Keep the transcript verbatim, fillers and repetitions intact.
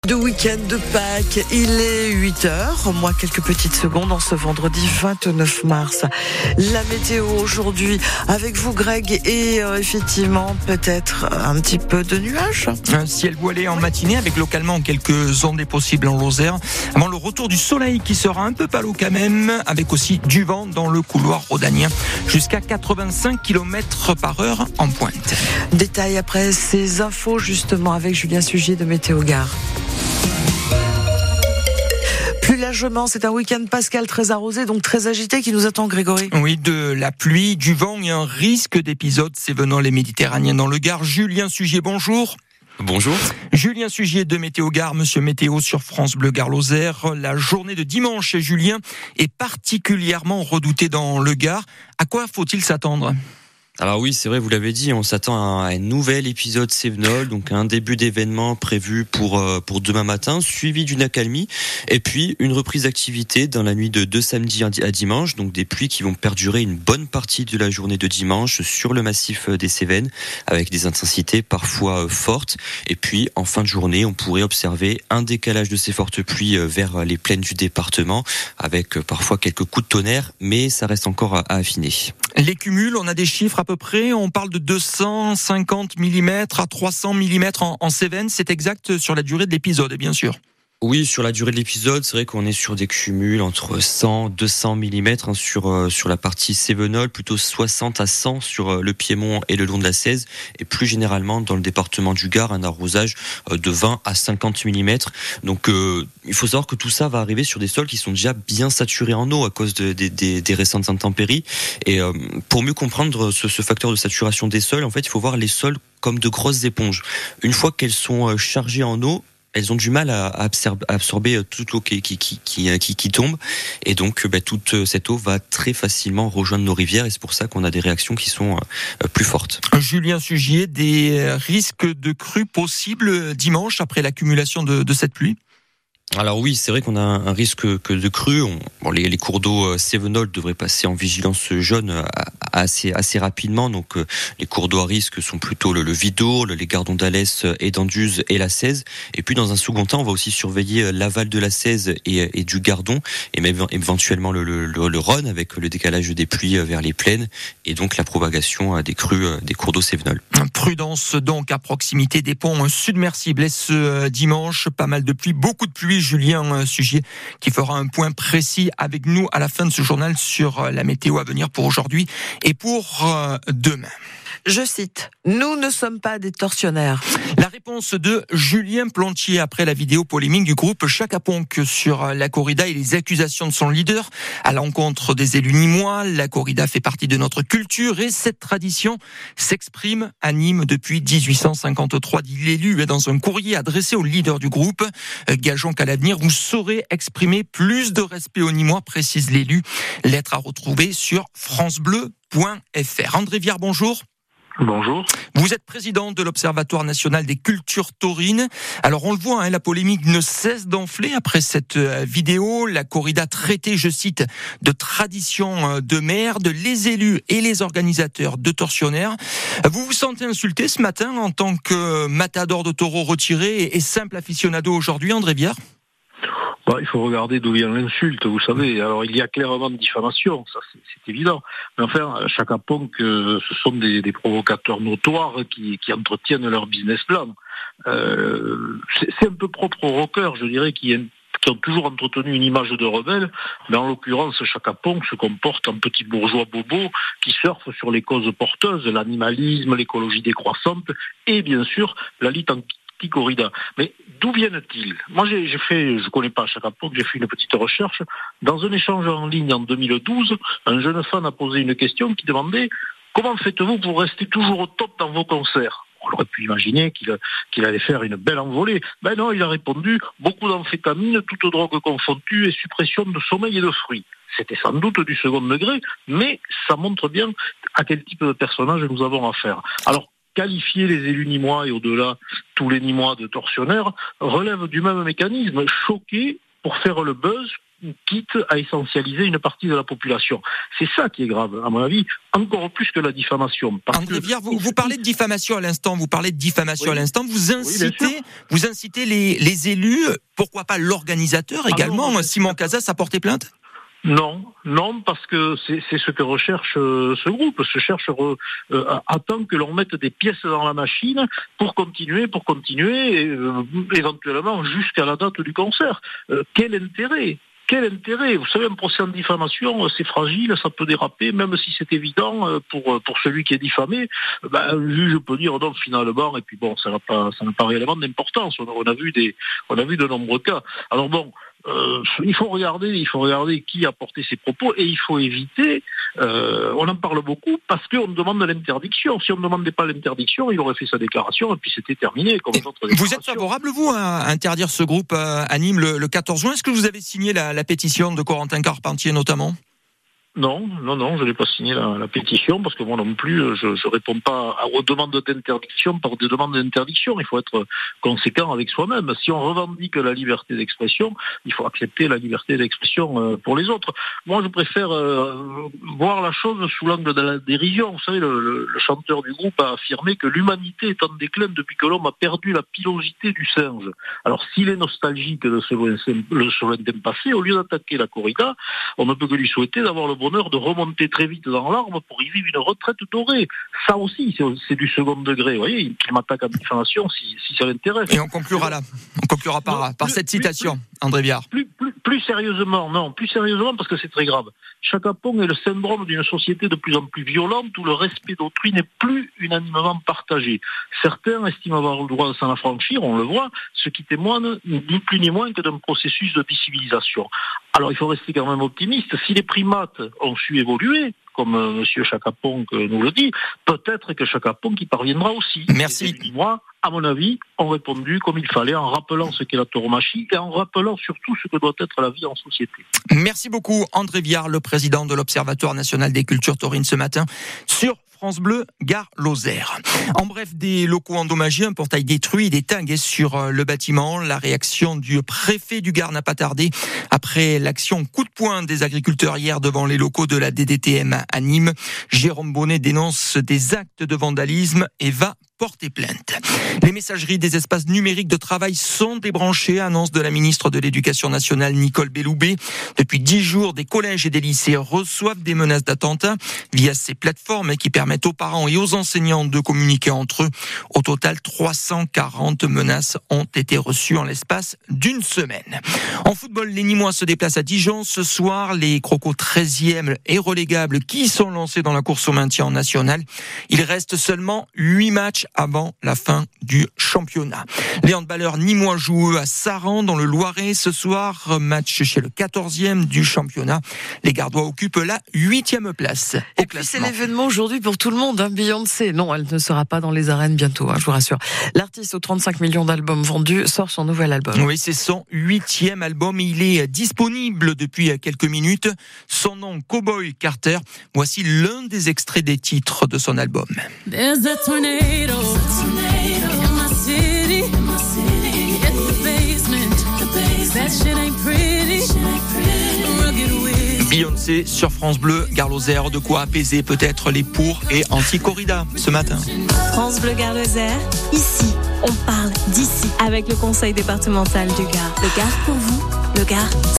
De week-end de Pâques, il est huit heures, moins quelques petites secondes en ce vendredi vingt-neuf mars. La météo aujourd'hui avec vous Greg et euh, effectivement peut-être un petit peu de nuages. Un ciel voilé en matinée avec localement quelques ondées possibles en Lozère avant le retour du soleil qui sera un peu palo quand même avec aussi du vent dans le couloir rhodanien jusqu'à quatre-vingt-cinq kilomètres par heure en pointe. Détail après ces infos justement avec Julien Sugier de Météo Gare. Plus largement, c'est un week-end pascal très arrosé, donc très agité qui nous attend, Grégory. Oui, de la pluie, du vent et un risque d'épisodes sévenol et méditerranéen dans le Gard. Julien Sugier, bonjour. Bonjour. Julien Sugier de Météo Gare, Monsieur Météo sur France Bleu Gard-Lozère. La journée de dimanche, Julien, est particulièrement redoutée dans le Gard. À quoi faut-il s'attendre ? Alors oui, c'est vrai, vous l'avez dit, on s'attend à un nouvel épisode sévenol, donc un début d'événement prévu pour euh, pour demain matin, suivi d'une accalmie, et puis une reprise d'activité dans la nuit de, de samedi à dimanche, donc des pluies qui vont perdurer une bonne partie de la journée de dimanche sur le massif des Cévennes, avec des intensités parfois fortes, et puis en fin de journée, on pourrait observer un décalage de ces fortes pluies vers les plaines du département, avec parfois quelques coups de tonnerre, mais ça reste encore à, à affiner. Les cumuls, on a des chiffres à peu près, on parle de deux cent cinquante millimètres à trois cents millimètres en, en Cévennes, c'est exact sur la durée de l'épisode, bien sûr. Oui, sur la durée de l'épisode, c'est vrai qu'on est sur des cumuls entre cent, deux cents millimètres hein, sur euh, sur la partie cévenole, plutôt soixante à cent sur euh, le Piémont et le long de la Cèze, et plus généralement dans le département du Gard, un arrosage euh, de vingt à cinquante millimètres. Donc, euh, il faut savoir que tout ça va arriver sur des sols qui sont déjà bien saturés en eau à cause de, de, de, des récentes intempéries. Et euh, pour mieux comprendre ce, ce facteur de saturation des sols, en fait, il faut voir les sols comme de grosses éponges. Une fois qu'elles sont chargées en eau, elles ont du mal à absorber toute l'eau qui, qui, qui, qui, qui tombe, et donc bah, toute cette eau va très facilement rejoindre nos rivières, et c'est pour ça qu'on a des réactions qui sont plus fortes. Julien Sugier, des risques de crues possibles dimanche après l'accumulation de, de cette pluie ? Alors oui, c'est vrai qu'on a un risque que de crue. On, bon, les, les cours d'eau cévenols devraient passer en vigilance jaune assez assez rapidement. Donc euh, les cours d'eau à risque sont plutôt le, le Vidourle, les Gardons d'Alès et d'Anduze et la Cèze. Et puis dans un second temps, on va aussi surveiller l'aval de la Cèze et, et du Gardon, et même éventuellement le, le, le, le Rhône avec le décalage des pluies vers les plaines et donc la propagation des crues des cours d'eau cévenols. Prudence donc à proximité des ponts submersibles. Et ce dimanche, pas mal de pluie, beaucoup de pluie. Julien Sugier qui fera un point précis avec nous à la fin de ce journal sur la météo à venir pour aujourd'hui et pour euh, demain. Je cite, « Nous ne sommes pas des tortionnaires ». La réponse de Julien Plantier après la vidéo polémique du groupe Chaka Ponk sur la corrida et les accusations de son leader à l'encontre des élus nîmois. La corrida fait partie de notre culture et cette tradition s'exprime à Nîmes depuis dix-huit cent cinquante-trois, dit l'élu dans un courrier adressé au leader du groupe. Gageons qu'à l'avenir, vous saurez exprimer plus de respect aux Nîmois, précise l'élu. Lettre à retrouver sur francebleu point f r. André Viard, bonjour. Bonjour. Vous êtes président de l'Observatoire national des cultures taurines. Alors on le voit, hein, la polémique ne cesse d'enfler après cette euh, vidéo. La corrida traitée, je cite, de tradition euh, de merde, les élus et les organisateurs de tortionnaires. Vous vous sentez insulté ce matin en tant que matador de taureaux retiré et, et simple aficionado aujourd'hui, André Viard ? Bah, il faut regarder d'où vient l'insulte, vous savez. Alors, il y a clairement de diffamation, ça c'est, c'est évident. Mais enfin, Chaka Ponk, euh, ce sont des, des provocateurs notoires qui, qui entretiennent leur business plan. Euh, c'est, c'est un peu propre aux rockers, je dirais, qui, qui ont toujours entretenu une image de rebelle. Mais en l'occurrence, Chaka Ponk se comporte en petit bourgeois bobo qui surfe sur les causes porteuses, l'animalisme, l'écologie décroissante et bien sûr la lutte en corrida. Mais d'où viennent-ils ? Moi, j'ai, j'ai fait, je connais pas Chaka Ponk, j'ai fait une petite recherche. Dans un échange en ligne en deux mille douze, un jeune fan a posé une question qui demandait « Comment faites-vous pour rester toujours au top dans vos concerts ?» On aurait pu imaginer qu'il, qu'il allait faire une belle envolée. Ben non, il a répondu « Beaucoup d'amphétamines, toutes drogues confondues et suppression de sommeil et de fruits ». C'était sans doute du second degré, mais ça montre bien à quel type de personnage nous avons affaire. Alors, qualifier les élus nîmois et au-delà tous les nîmois de tortionnaires relève du même mécanisme, choquer pour faire le buzz, quitte à essentialiser une partie de la population. C'est ça qui est grave, à mon avis, encore plus que la diffamation. Parce André que... Viard, vous, vous parlez de diffamation à l'instant, vous parlez de diffamation oui. à l'instant, vous incitez, oui, vous incitez les, les élus, pourquoi pas l'organisateur également, ah non, Simon Casas, à porter plainte ? Non, non, parce que c'est, c'est ce que recherche euh, ce groupe, se cherche euh, attend que l'on mette des pièces dans la machine pour continuer, pour continuer, et, euh, éventuellement jusqu'à la date du concert. Euh, quel intérêt ? Quel intérêt ? Vous savez, un procès en diffamation, c'est fragile, ça peut déraper, même si c'est évident pour pour celui qui est diffamé. Ben, le juge peut dire non finalement, et puis bon, ça n'a pas ça n'a pas réellement d'importance. On a, on a vu des on a vu de nombreux cas. Alors bon. Euh, il faut regarder, il faut regarder qui a porté ces propos et il faut éviter. Euh, on en parle beaucoup parce qu'on demande l'interdiction. Si on ne demandait pas l'interdiction, il aurait fait sa déclaration et puis c'était terminé. Comme vous êtes favorable, vous, à interdire ce groupe à Nîmes le, le quatorze juin ? Est-ce que vous avez signé la, la pétition de Corentin Carpentier notamment ? Non, non, non, je n'ai pas signé la, la pétition parce que moi non plus, je ne réponds pas aux demandes d'interdiction par des demandes d'interdiction. Il faut être conséquent avec soi-même. Si on revendique la liberté d'expression, il faut accepter la liberté d'expression pour les autres. Moi, je préfère euh, voir la chose sous l'angle de la dérision. Vous savez, le, le, le chanteur du groupe a affirmé que l'humanité est en déclin depuis que l'homme a perdu la pilosité du singe. Alors, s'il est nostalgique de ce lointain passé, au lieu d'attaquer la corrida, on ne peut que lui souhaiter d'avoir le bonheur de remonter très vite dans l'arbre pour y vivre une retraite dorée. Ça aussi, c'est, c'est du second degré. Vous voyez, il m'attaque en diffamation si, si ça l'intéresse. Et on conclura là. On conclura par, non, par plus, cette citation, plus, André Viard. Plus, plus, plus sérieusement, non, plus sérieusement parce que c'est très grave. Chaka Pong est le syndrome d'une société de plus en plus violente où le respect d'autrui n'est plus unanimement partagé. Certains estiment avoir le droit de s'en affranchir, on le voit, ce qui témoigne ni plus ni moins que d'un processus de décivilisation. Alors il faut rester quand même optimiste. Si les primates ont su évoluer, comme euh, M. Chaka Pong nous le dit, peut-être que Chaka Pong y parviendra aussi. Merci. Et moi, à mon avis, ont répondu comme il fallait, en rappelant ce qu'est la tauromachie et en rappelant surtout ce que doit être la vie en société. Merci beaucoup, André Viard, le président de l'Observatoire national des cultures taurines ce matin, sur France Bleu, Gare Lozère. En bref, des locaux endommagés, un portail détruit, des tags sur le bâtiment. La réaction du préfet du Gard n'a pas tardé après l'action coup de poing des agriculteurs hier devant les locaux de la D D T M à Nîmes. Jérôme Bonnet dénonce des actes de vandalisme et va porter plainte. Les messageries des espaces numériques de travail sont débranchées, annonce de la ministre de l'Éducation nationale Nicole Belloubet. Depuis dix jours, des collèges et des lycées reçoivent des menaces d'attentat via ces plateformes qui permettent aux parents et aux enseignants de communiquer entre eux. Au total, trois cent quarante menaces ont été reçues en l'espace d'une semaine. En football, les Nîmois se déplacent à Dijon. Ce soir, les Crocos treizième et relégables qui sont lancés dans la course au maintien en national. Il reste seulement huit matchs avant la fin du championnat. Les handballeurs nîmois jouent à Saran dans le Loiret ce soir, match chez le quatorzième du championnat. Les Gardois occupent la huitième place au Et puis c'est l'événement aujourd'hui pour tout le monde, hein, Beyoncé. Non, elle ne sera pas dans les arènes bientôt, hein, je vous rassure. L'artiste aux trente-cinq millions d'albums vendus sort son nouvel album. Oui, c'est son huitième album. Il est disponible depuis quelques minutes. Son nom, Cowboy Carter. Voici l'un des extraits des titres de son album. There's a tornado. There's a tornado in my city. In my city. Hit the basement. The basement. That shit ain't pretty. Shit ain't pretty. Rugged with. Beyoncé sur France Bleu, Gare Lozère, de quoi apaiser peut-être les pour et anti-corrida ce matin. France Bleu Gare Lozère, ici, on parle d'ici avec le conseil départemental du Gard. Le Gard pour vous, le Gard